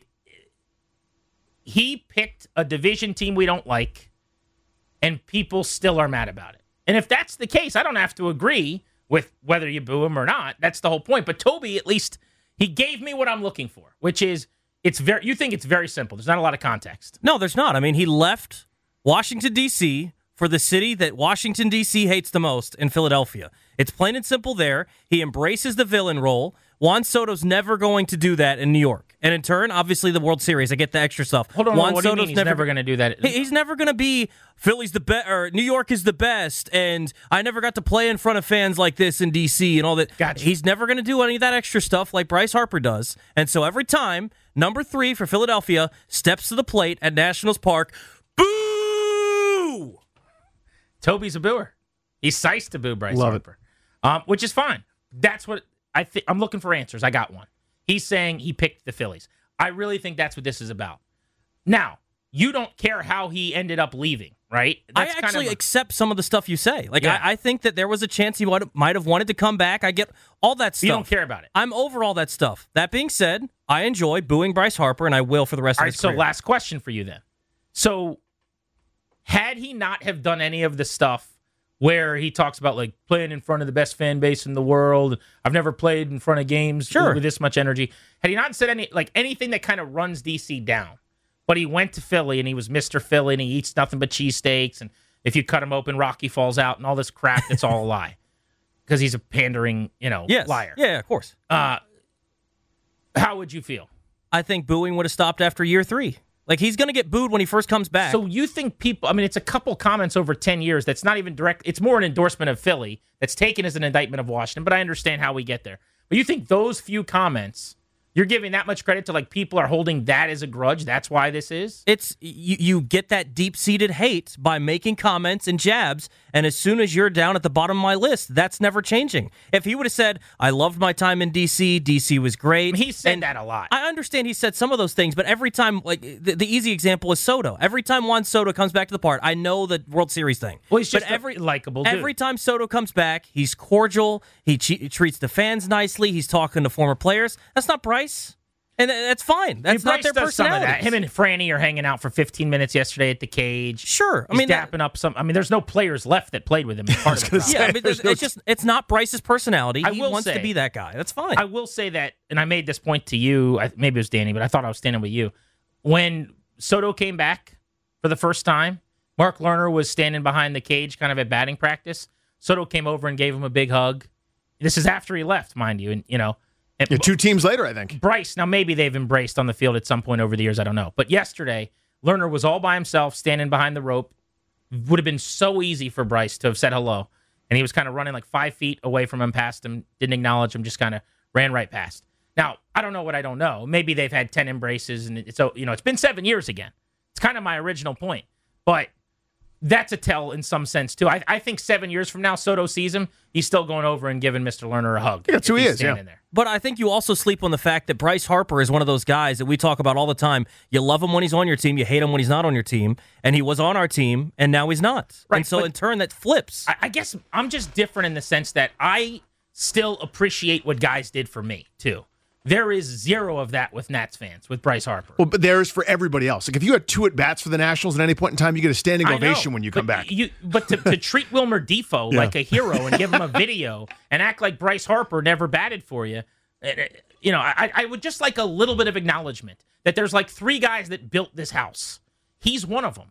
Speaker 4: He picked a division team we don't like, and people still are mad about it. And if that's the case, I don't have to agree with whether you boo him or not. That's the whole point. But Toby, at least, he gave me what I'm looking for, which is it's very. You think it's very simple. There's not a lot of context.
Speaker 7: No, there's not. I mean, he left Washington, D C for the city that Washington, D C hates the most in Philadelphia. It's plain and simple there. He embraces the villain role. Juan Soto's never going to do that in New York. And in turn, obviously, the World Series. I get the extra stuff.
Speaker 4: Hold on,
Speaker 7: Juan
Speaker 4: what do you
Speaker 7: Soto's
Speaker 4: mean he's
Speaker 7: never,
Speaker 4: never going to do that?
Speaker 7: He's never going to be Philly's the best, or New York is the best, and I never got to play in front of fans like this in D C and all that.
Speaker 4: Gotcha.
Speaker 7: He's never going to do any of that extra stuff like Bryce Harper does. And so every time, number three for Philadelphia steps to the plate at Nationals Park, boo!
Speaker 4: Toby's a booer. He's sized to boo Bryce
Speaker 5: Love
Speaker 4: Harper, um, which is fine. That's what I think. I'm looking for answers. I got one. He's saying he picked the Phillies. I really think that's what this is about. Now, you don't care how he ended up leaving, right?
Speaker 7: I
Speaker 4: That's
Speaker 7: actually
Speaker 4: kind of a,
Speaker 7: accept some of the stuff you say. Like,
Speaker 4: Yeah.
Speaker 7: I, I think that there was a chance he would, might have wanted to come back. I get all that stuff.
Speaker 4: you don't care about it.
Speaker 7: I'm over all that stuff. That being said, I enjoy booing Bryce Harper, and I will for the rest
Speaker 4: All
Speaker 7: of
Speaker 4: right,
Speaker 7: his
Speaker 4: so
Speaker 7: career.
Speaker 4: last question for you then. So, had he not have done any of the stuff where he talks about like playing in front of the best fan base in the world, I've never played in front of games
Speaker 7: Sure.
Speaker 4: with this much energy. Had he not said any like anything that kind of runs D C down, but he went to Philly and he was Mister Philly and he eats nothing but cheesesteaks, and if you cut him open, Rocky falls out and all this crap, that's all a lie because he's a pandering, you know,
Speaker 7: yes.
Speaker 4: liar.
Speaker 7: Yeah, of course.
Speaker 4: Uh, how would you feel?
Speaker 7: I think booing would have stopped after year three. Like, he's going to get booed when he first comes back.
Speaker 4: So you think people, I mean, it's a couple comments over ten years that's not even direct. It's more an endorsement of Philly that's taken as an indictment of Washington, but I understand how we get there. But you think those few comments, you're giving that much credit to like people are holding that as a grudge? That's why this is?
Speaker 7: It's you, you get that deep-seated hate by making comments and jabs, and as soon as you're down at the bottom of my list, that's never changing. If he would have said, I loved my time in D C, D C was great.
Speaker 4: He said
Speaker 7: and
Speaker 4: that a lot.
Speaker 7: I understand he said some of those things, but every time, like, the, the easy example is Soto. Every time Juan Soto comes back to the part, I know the World Series thing.
Speaker 4: Well, he's just
Speaker 7: but
Speaker 4: a
Speaker 7: every,
Speaker 4: likable dude.
Speaker 7: Every time Soto comes back, he's cordial, he, che- he treats the fans nicely, he's talking to former players. That's not Bryce. And that's fine. That's
Speaker 4: I mean,
Speaker 7: not
Speaker 4: Bryce
Speaker 7: their
Speaker 4: does some of
Speaker 7: personality.
Speaker 4: that. Him and Franny are hanging out for fifteen minutes yesterday at the cage.
Speaker 7: Sure. I
Speaker 4: He's
Speaker 7: mean, that-
Speaker 4: dapping up some. I mean, there's no players left that played with him. As part of the problem.
Speaker 7: Yeah, I mean, it's, it's just it's not Bryce's personality.
Speaker 4: I
Speaker 7: He
Speaker 4: will
Speaker 7: wants
Speaker 4: say-
Speaker 7: to be that guy. That's fine.
Speaker 4: I will say that, and I made this point to you. I, maybe it was Danny, but I thought I was standing with you. When Soto came back for the first time, Mark Lerner was standing behind the cage, kind of at batting practice. Soto came over and gave him a big hug. This is after he left, mind you, and you know. And
Speaker 5: Yeah, two teams later, I think.
Speaker 4: Bryce, now maybe they've embraced on the field at some point over the years, I don't know. But yesterday, Lerner was all by himself, standing behind the rope. Would have been so easy for Bryce to have said hello. And he was kind of running like five feet away from him, past him, didn't acknowledge him, just kind of ran right past. Now, I don't know what I don't know. Maybe they've had ten embraces, and it's, so you know, it's been seven years again. It's kind of my original point. But that's a tell in some sense, too. I, I think seven years from now, Soto sees him, he's still going over and giving Mister Lerner a hug.
Speaker 5: Yeah, that's who
Speaker 4: if
Speaker 5: he
Speaker 4: he's
Speaker 5: is, yeah.
Speaker 4: standing there.
Speaker 7: But I think you also sleep on the fact that Bryce Harper is one of those guys that we talk about all the time. You love him when he's on your team, you hate him when he's not on your team, and he was on our team, and now he's not.
Speaker 4: Right,
Speaker 7: and so
Speaker 4: but-
Speaker 7: in turn, that flips.
Speaker 4: I, I guess I'm just different in the sense that I still appreciate what guys did for me, too. There is zero of that with Nats fans, with Bryce Harper.
Speaker 5: Well, but there's for everybody else. Like if you had two at bats for the Nationals at any point in time, you get a standing
Speaker 4: I know,
Speaker 5: ovation when you come
Speaker 4: but
Speaker 5: back.
Speaker 4: You, but to, to treat Wilmer Defoe
Speaker 5: Yeah.
Speaker 4: like a hero and give him a video and act like Bryce Harper never batted for you, eh, eh, you know, I, I would just like a little bit of acknowledgement that there's like three guys that built this house. He's one of them.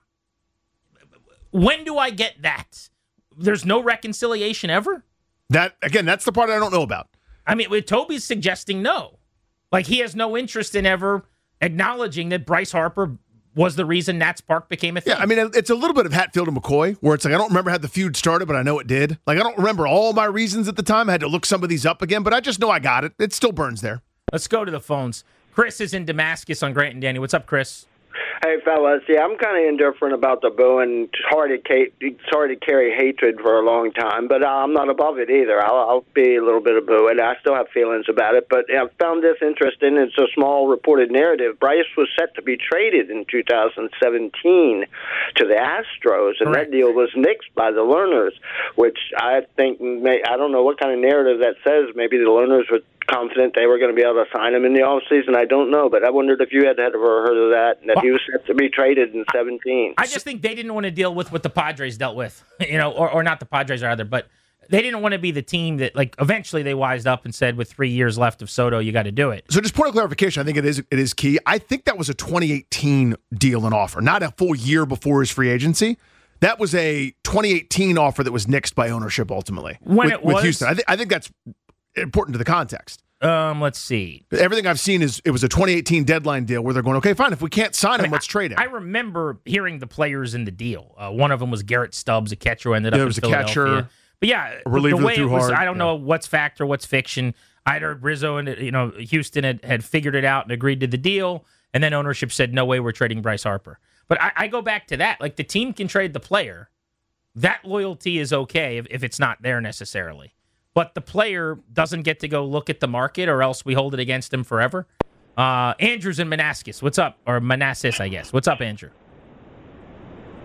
Speaker 4: When do I get that? There's no reconciliation ever?
Speaker 5: That again, that's the part I don't know about.
Speaker 4: I mean, Toby's suggesting no. Like, he has no interest in ever acknowledging that Bryce Harper was the reason Nats Park became a thing.
Speaker 5: Yeah, I mean, it's a little bit of Hatfield and McCoy, where it's like, I don't remember how the feud started, but I know it did. Like, I don't remember all my reasons at the time. I had to look some of these up again, but I just know I got it. It still burns there.
Speaker 4: Let's go to the phones. Chris is in Damascus on Grant and Danny. What's up, Chris?
Speaker 8: Hey, fellas. Yeah, I'm kind of indifferent about the booing. It's hard to, ca- it's hard to carry hatred for a long time, but uh, I'm not above it either. I'll, I'll be a little bit of booing. I still have feelings about it, but I found this interesting. It's a small reported narrative. Bryce was set to be traded in two thousand seventeen to the Astros, and
Speaker 4: Correct.
Speaker 8: that deal was nixed by the Lerners, which I think may, I don't know what kind of narrative that says. Maybe the Lerners were confident they were going to be able to sign him in the offseason. I don't know, but I wondered if you had ever heard of that, and that he was set to be traded in seventeen.
Speaker 4: I just think they didn't want to deal with what the Padres dealt with, you know, or, or not the Padres either, but they didn't want to be the team that, like, eventually they wised up and said, with three years left of Soto, you got to do it.
Speaker 5: So just point of clarification, I think it is it is key. I think that was a twenty eighteen deal and offer, not a full year before his free agency. That was a twenty eighteen offer that was nixed by ownership ultimately.
Speaker 4: When
Speaker 5: with,
Speaker 4: it
Speaker 5: with
Speaker 4: was-
Speaker 5: Houston. I, th- I think that's important to the context.
Speaker 4: Um, let's see.
Speaker 5: Everything I've seen is it was a twenty eighteen deadline deal where they're going, okay, fine, if we can't sign him, let's trade him.
Speaker 4: I remember hearing the players in the deal. Uh, one of them was Garrett Stubbs, a catcher who ended up
Speaker 5: Yeah, it
Speaker 4: in
Speaker 5: was a
Speaker 4: Philadelphia.
Speaker 5: catcher,
Speaker 4: But yeah,
Speaker 5: a reliever
Speaker 4: the way
Speaker 5: that
Speaker 4: it
Speaker 5: threw
Speaker 4: was,
Speaker 5: hard.
Speaker 4: I don't
Speaker 5: Yeah.
Speaker 4: know what's fact or what's fiction. I'd heard Rizzo and you know Houston had, had figured it out and agreed to the deal, and then ownership said, no way, we're trading Bryce Harper. But I, I go back to that. Like, the team can trade the player. That loyalty is okay if, if it's not there necessarily. But the player doesn't get to go look at the market, or else we hold it against him forever. Uh, Andrew's in Manassas. What's up? Or Manassas, I guess. What's up, Andrew?
Speaker 9: Hey,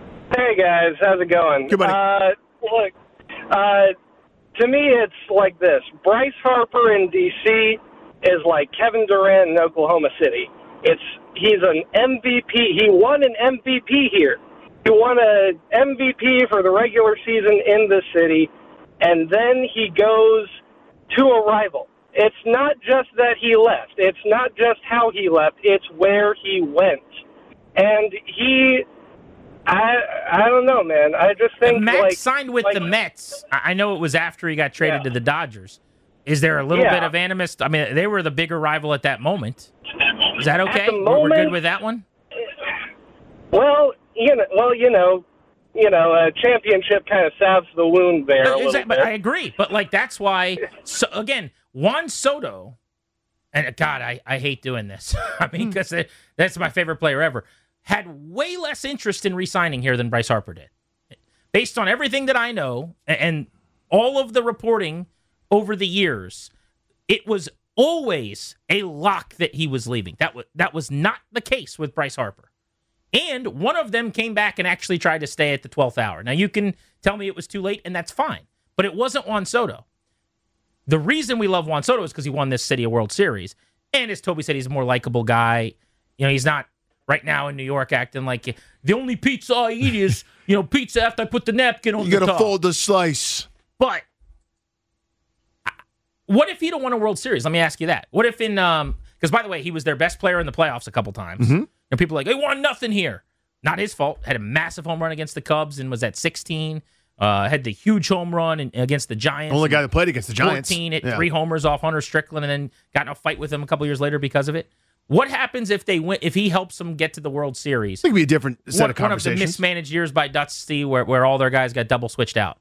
Speaker 9: Hey guys, how's it going?
Speaker 5: Good, buddy.
Speaker 9: Uh, look, uh, to me, it's like this: Bryce Harper in D C is like Kevin Durant in Oklahoma City. It's he's an M V P. He won an M V P here. He won an M V P for the regular season in the city, and then he goes to a rival. It's not just that he left. It's not just how he left. It's where he went. And he, I, I don't know, man. I just think
Speaker 4: Max
Speaker 9: like
Speaker 4: signed with
Speaker 9: like,
Speaker 4: the Mets. I I know it was after he got traded
Speaker 9: Yeah.
Speaker 4: to the Dodgers. Is there a little
Speaker 9: Yeah.
Speaker 4: bit of animus? I mean, they were the bigger rival at that moment. Is that okay?
Speaker 9: the
Speaker 4: We're- We're
Speaker 9: moment-
Speaker 4: good with that one?
Speaker 9: Well, you know, well, you know, you know, a championship kind of salves the wound there a
Speaker 4: But,
Speaker 9: little
Speaker 4: is that- but
Speaker 9: bit.
Speaker 4: I agree. But, like, that's why, so, again, Juan Soto, and God, I, I hate doing this. I mean, because that's my favorite player ever, had way less interest in re-signing here than Bryce Harper did. Based on everything that I know and, and all of the reporting over the years, it was always a lock that he was leaving. That was, that was not the case with Bryce Harper. And one of them came back and actually tried to stay at the twelfth hour. Now, you can tell me it was too late, and that's fine. But it wasn't Juan Soto. The reason we love Juan Soto is because he won this city a World Series. And as Toby said, he's a more likable guy. You know, he's not right now in New York acting like the only pizza I eat is, you know, pizza after I put the napkin on
Speaker 5: You
Speaker 4: the
Speaker 5: got to
Speaker 4: top.
Speaker 5: fold the slice.
Speaker 4: But what if he'd have won a World Series? Let me ask you that. What if in um because by the way, he was their best player in the playoffs a couple times.
Speaker 5: Mm-hmm.
Speaker 4: And people are like, he won nothing here. Not his fault. Had a massive home run against the Cubs and was at sixteen. Uh, had the huge home run in, against the Giants.
Speaker 5: Only guy that played against the Giants.
Speaker 4: fourteen, hit
Speaker 5: Yeah.
Speaker 4: three homers off Hunter Strickland, and then got in a fight with him a couple years later because of it. What happens if they win? If he helps them get to the World Series?
Speaker 5: I think it'd be a different set
Speaker 4: One,
Speaker 5: of
Speaker 4: one of the
Speaker 5: conversations.
Speaker 4: mismanaged years by Dusty, where where all their guys got double switched out.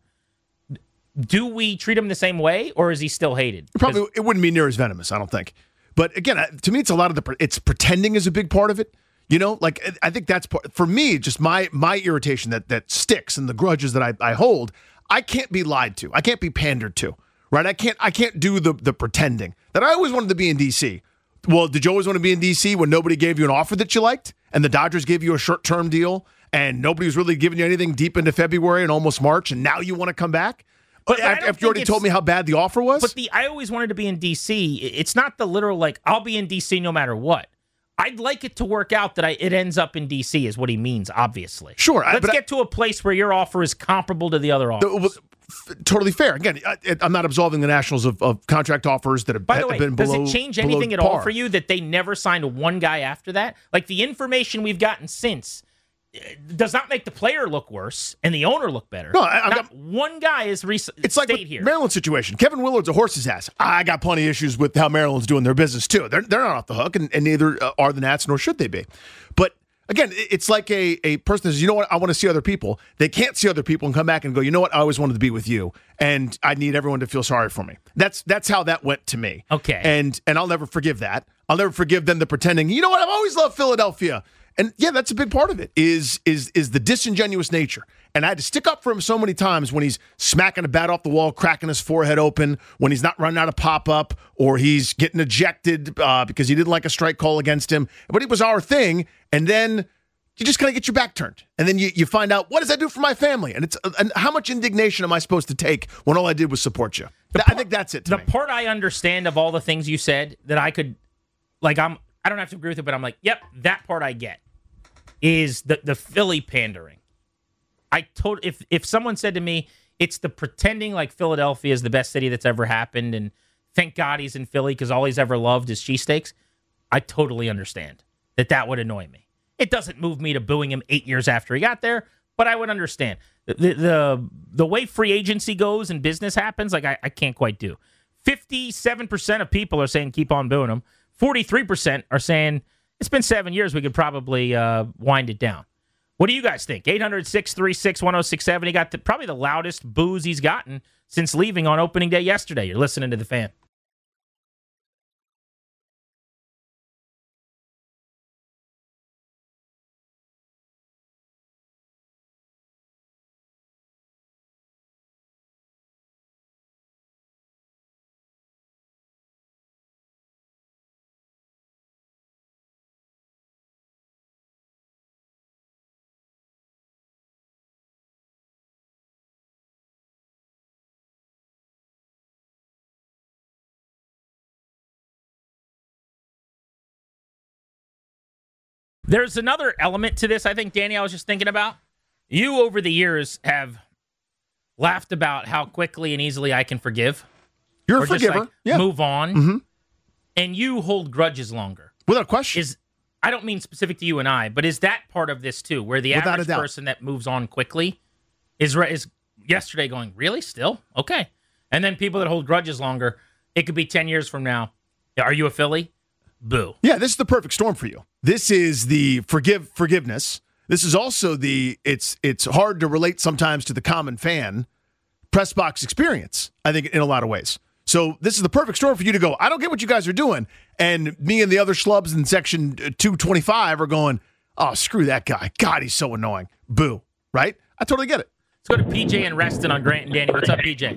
Speaker 4: Do we treat him the same way, or is he still hated?
Speaker 5: Probably it wouldn't be near as venomous, I don't think. But again, I- to me, it's a lot of the it's pretending is a big part of it. You know, like I think that's part, for me. Just my my irritation that that sticks and the grudges that I, I hold. I can't be lied to. I can't be pandered to. Right? I can't. I can't do the the pretending that I always wanted to be in D C. Well, did you always want to be in D C when nobody gave you an offer that you liked, and the Dodgers gave you a short term deal, and nobody was really giving you anything deep into February and almost March, and now you want to come back?
Speaker 4: But
Speaker 5: But
Speaker 4: I
Speaker 5: after,
Speaker 4: don't
Speaker 5: after you already
Speaker 4: think
Speaker 5: told me
Speaker 4: it's-
Speaker 5: how bad the offer was.
Speaker 4: But the I always wanted to be in D C. It's not the literal like I'll be in D C no matter what. I'd like it to work out that I it ends up in D C is what he means. Obviously,
Speaker 5: Sure, I-
Speaker 4: Let's
Speaker 5: but I-
Speaker 4: get to a place where your offer is comparable to the other offers.
Speaker 5: The- well, f- totally fair. Again, I, I'm not absolving the Nationals of, of contract offers that have,
Speaker 4: By the
Speaker 5: have
Speaker 4: way,
Speaker 5: been
Speaker 4: does
Speaker 5: below.
Speaker 4: it change
Speaker 5: below
Speaker 4: anything at all
Speaker 5: par.
Speaker 4: for you that they never signed one guy after that? Like the information we've gotten since uh, does not make the player look worse and the owner look better.
Speaker 5: No, I- I've
Speaker 4: not
Speaker 5: got-
Speaker 4: one guy is re-
Speaker 5: It's like
Speaker 4: stayed
Speaker 5: with
Speaker 4: here.
Speaker 5: Maryland's situation. Kevin Willard's a horse's ass. I got plenty of issues with how Maryland's doing their business too. They're they're not off the hook, and, and neither uh, are the Nats, nor should they be. But again, it- it's like a, a person that says, you know what, I want to see other people. They can't see other people and come back and go, you know what, I always wanted to be with you, and I need everyone to feel sorry for me. That's that's how that went to me.
Speaker 4: Okay.
Speaker 5: And and I'll never forgive that. I'll never forgive them the pretending, you know what, I've always loved Philadelphia. And yeah, that's a big part of it, is is is the disingenuous nature. And I had to stick up for him so many times when he's smacking a bat off the wall, cracking his forehead open, when he's not running out of pop-up, or he's getting ejected uh, because he didn't like a strike call against him. But it was our thing, and then you just kind of get your back turned. And then you, you find out, what does that do for my family? And it's and how much indignation am I supposed to take when all I did was support you? Th- I think that's it to
Speaker 4: the
Speaker 5: me.
Speaker 4: part I understand of all the things you said that I could, like, I'm, I don't have to agree with it, but I'm like, yep, that part I get is the the Philly pandering. I told if if someone said to me, it's the pretending like Philadelphia is the best city that's ever happened, and thank God he's in Philly because all he's ever loved is cheesesteaks, I totally understand that that would annoy me. It doesn't move me to booing him eight years after he got there, but I would understand. The the, the way free agency goes and business happens, like I, I can't quite do. fifty-seven percent of people are saying keep on booing him. forty-three percent are saying it's been seven years, we could probably uh, wind it down. What do you guys think? eight hundred, six three six, one oh six seven. He got the, probably the loudest boos he's gotten since leaving on opening day yesterday. You're listening to The Fan. There's another element to this, I think, Danny, I was just thinking about. You, over the years, have laughed about how quickly and easily I can forgive.
Speaker 5: You're
Speaker 4: or
Speaker 5: a forgiver.
Speaker 4: Just, like,
Speaker 5: yeah.
Speaker 4: move on.
Speaker 5: Mm-hmm.
Speaker 4: And you hold grudges longer.
Speaker 5: Without question.
Speaker 4: Is I don't mean specific to you and I, but is that part of this too, where the
Speaker 5: Without
Speaker 4: average person that moves on quickly is re- is yesterday going, really? Still? Okay. And then people that hold grudges longer, it could be ten years from now. Are you a Philly? Boo.
Speaker 5: Yeah, this is the perfect storm for you. This is the forgive forgiveness. This is also the it's it's hard to relate sometimes to the common fan press box experience, I think, in a lot of ways. So this is the perfect storm for you to go, I don't get what you guys are doing. And me and the other schlubs in section two twenty-five are going, oh, screw that guy. God, he's so annoying. Boo. Right? I totally get it.
Speaker 4: Let's go to P J and Reston on Grant and Danny. What's up, P J?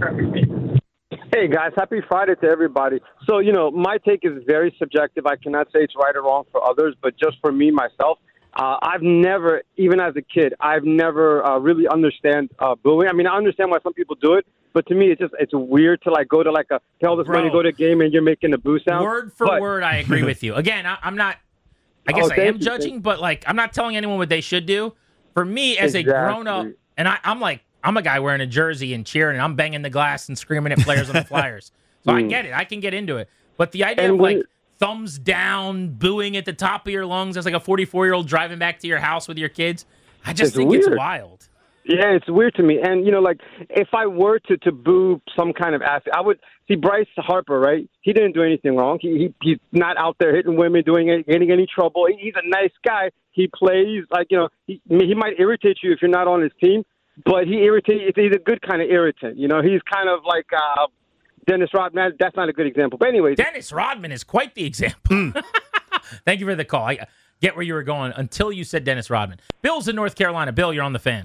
Speaker 10: Hey, guys. Happy Friday to everybody. So, you know, my take is very subjective. I cannot say it's right or wrong for others, but just for me, myself, uh, I've never, even as a kid, I've never uh, really understand uh, booing. I mean, I understand why some people do it, but to me, it's just, it's weird to, like, go to, like, a, tell this man to go to a game and you're making a boo sound.
Speaker 4: Word for
Speaker 10: but,
Speaker 4: word, I agree with you. Again, I, I'm not, I guess
Speaker 10: oh,
Speaker 4: I am
Speaker 10: you.
Speaker 4: judging, but, like, I'm not telling anyone what they should do. For me, as
Speaker 10: exactly.
Speaker 4: a grown-up, and I, I'm like, I'm a guy wearing a jersey and cheering, and I'm banging the glass and screaming at players on the Flyers. So mm. I get it. I can get into it. But the idea
Speaker 10: and
Speaker 4: of,
Speaker 10: when,
Speaker 4: like, thumbs down, booing at the top of your lungs as, like, a forty-four-year-old driving back to your house with your kids, I just
Speaker 10: it's
Speaker 4: think
Speaker 10: weird.
Speaker 4: it's wild.
Speaker 10: Yeah, it's weird to me. And, you know, like, if I were to, to boo some kind of athlete, I would see Bryce Harper, right? He didn't do anything wrong. He, he He's not out there hitting women, doing any, getting any trouble. He's a nice guy. He plays, like, you know, he, he might irritate you if you're not on his team, but he irritates, he's a good kind of irritant. You know, he's kind of like uh, Dennis Rodman. That's not a good example. But anyways.
Speaker 4: Dennis Rodman is quite the example. Thank you for the call. I get where you were going until you said Dennis Rodman. Bill's in North Carolina. Bill, you're on the Fan.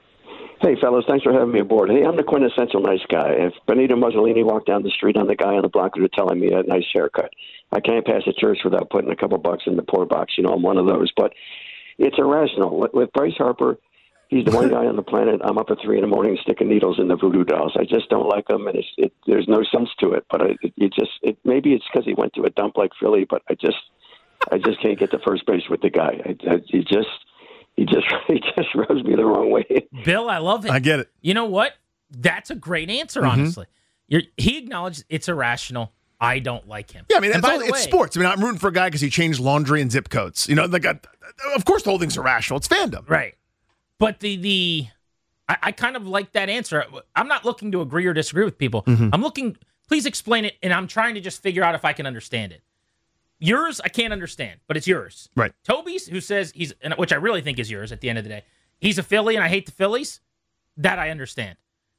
Speaker 11: Hey, fellas, thanks for having me aboard. Hey, I'm the quintessential nice guy. If Benito Mussolini walked down the street, I'm the guy on the block who's telling me a nice haircut. I can't pass a church without putting a couple bucks in the poor box. You know, I'm one of those. But it's irrational. With, with Bryce Harper, he's the one guy on the planet. I'm up at three in the morning sticking needles in the voodoo dolls. I just don't like him, and it's, it, there's no sense to it. But I, it, it just it, maybe it's because he went to a dump like Philly, but I just I just can't get to first base with the guy. I, I, he just he just he just rubs me the wrong way.
Speaker 4: Bill, I love it.
Speaker 5: I get it.
Speaker 4: You know what? That's a great answer.
Speaker 5: Mm-hmm.
Speaker 4: Honestly, You're, he acknowledged it's irrational. I don't like him.
Speaker 5: Yeah, I mean,
Speaker 4: and
Speaker 5: it's,
Speaker 4: by
Speaker 5: all,
Speaker 4: the
Speaker 5: it's
Speaker 4: way,
Speaker 5: sports. I mean, I'm rooting for a guy because he changed laundry and zip codes. You know, like, a, of course, the whole thing's irrational. It's fandom,
Speaker 4: right? But the the I, I kind of like that answer. I'm not looking to agree or disagree with people.
Speaker 5: Mm-hmm.
Speaker 4: I'm looking. Please explain it, and I'm trying to just figure out if I can understand it. Yours, I can't understand, but it's yours.
Speaker 5: Right.
Speaker 4: Toby's, who says he's, and which I really think is yours at the end of the day, he's a Philly, and I hate the Phillies. That I understand.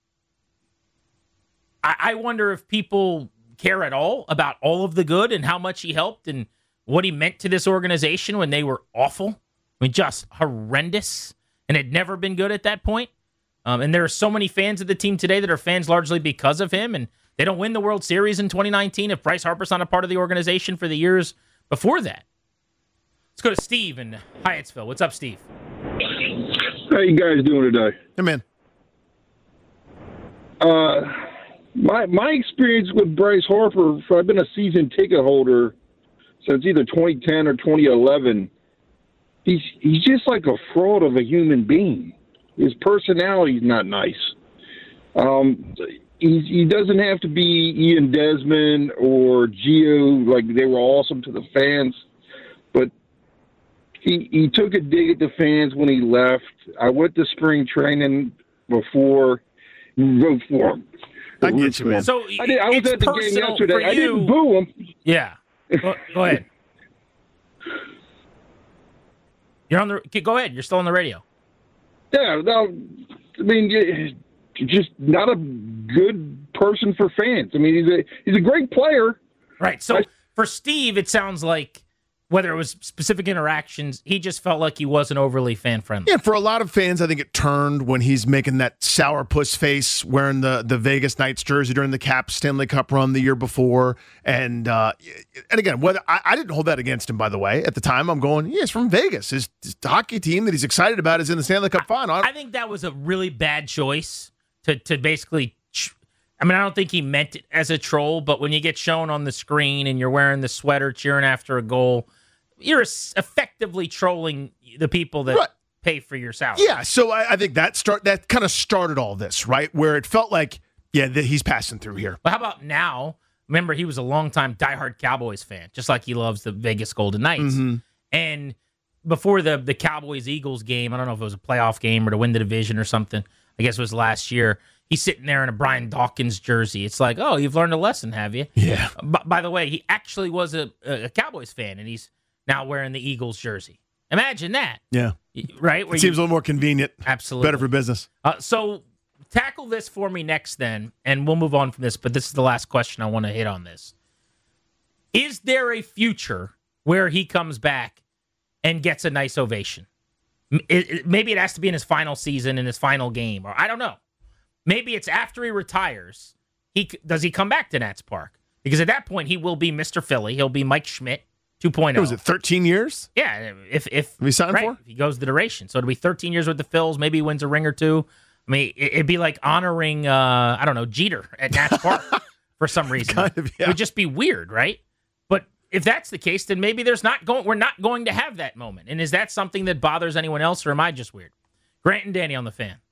Speaker 4: I, I wonder if people care at all about all of the good and how much he helped and what he meant to this organization when they were awful. I mean, just horrendous, and had never been good at that point. Um, and there are so many fans of the team today that are fans largely because of him, and they don't win the World Series in twenty nineteen if Bryce Harper's not a part of the organization for the years before that. Let's go to Steve in Hyattsville. What's up, Steve?
Speaker 12: How you guys doing today?
Speaker 5: Hey, man.
Speaker 12: Uh, my my experience with Bryce Harper, I've been a season ticket holder since either twenty ten or twenty eleven. He's he's just like a fraud of a human being. His personality's not nice. Um, he, he doesn't have to be Ian Desmond or Gio, like they were awesome to the fans, but he he took a dig at the fans when he left. I went to spring training before before.
Speaker 5: I get you, man.
Speaker 4: So
Speaker 12: I, did, I was
Speaker 4: it's
Speaker 12: at the game
Speaker 4: personal
Speaker 12: yesterday.
Speaker 4: for
Speaker 12: I
Speaker 4: you.
Speaker 12: didn't boo him.
Speaker 4: Yeah. Go, go ahead. You're on the. Go ahead. You're still on the radio.
Speaker 12: Yeah, no, I mean, you're just not a good person for fans. I mean, he's a he's a great player.
Speaker 4: Right. So for Steve, it sounds like whether it was specific interactions, he just felt like he wasn't overly fan friendly.
Speaker 5: Yeah, for a lot of fans, I think it turned when he's making that sourpuss face wearing the, the Vegas Knights jersey during the Caps Stanley Cup run the year before. And uh, and again, whether I, I didn't hold that against him, by the way. At the time, I'm going, yeah, he's from Vegas. His, his hockey team that he's excited about is in the Stanley Cup final.
Speaker 4: I, I think that was a really bad choice to to basically. I mean, I don't think he meant it as a troll, but when you get shown on the screen and you're wearing the sweater cheering after a goal, you're effectively trolling the people that
Speaker 5: Right.
Speaker 4: pay for your salary.
Speaker 5: Yeah, so I, I think that start that kind of started all this, right? Where it felt like, yeah, that he's passing through here.
Speaker 4: But how about now? Remember, he was a longtime diehard Cowboys fan, just like he loves the Vegas Golden Knights.
Speaker 5: Mm-hmm.
Speaker 4: And before the the Cowboys-Eagles game, I don't know if it was a playoff game or to win the division or something. I guess it was last year. He's sitting there in a Brian Dawkins jersey. It's like, oh, you've learned a lesson, have you?
Speaker 5: Yeah.
Speaker 4: B- by the way, he actually was a, a Cowboys fan, and he's now wearing the Eagles jersey. Imagine that.
Speaker 5: Yeah.
Speaker 4: Right? Where
Speaker 5: It seems
Speaker 4: you,
Speaker 5: a little more convenient.
Speaker 4: absolutely.
Speaker 5: Better for business.
Speaker 4: Uh, so tackle this for me next then, and we'll move on from this, but this is the last question I want to hit on this. Is there a future where he comes back and gets a nice ovation? It, it, maybe it has to be in his final season, in his final game, or I don't know. Maybe it's after he retires. He does he come back to Nats Park? Because at that point, he will be Mister Philly. He'll be Mike Schmidt two point oh.
Speaker 5: What was it, thirteen years?
Speaker 4: Yeah, if if
Speaker 5: we signed
Speaker 4: right,
Speaker 5: for?
Speaker 4: If he goes the duration, so it'll be thirteen years with the Phils. Maybe he wins a ring or two. I mean, it, it'd be like honoring uh, I don't know Jeter at Nats Park for some reason.
Speaker 5: Kind of, yeah.
Speaker 4: It would just be weird, right? But if that's the case, then maybe there's not going. We're not going to have that moment. And is that something that bothers anyone else, or am I just weird? Grant and Danny on the Fan.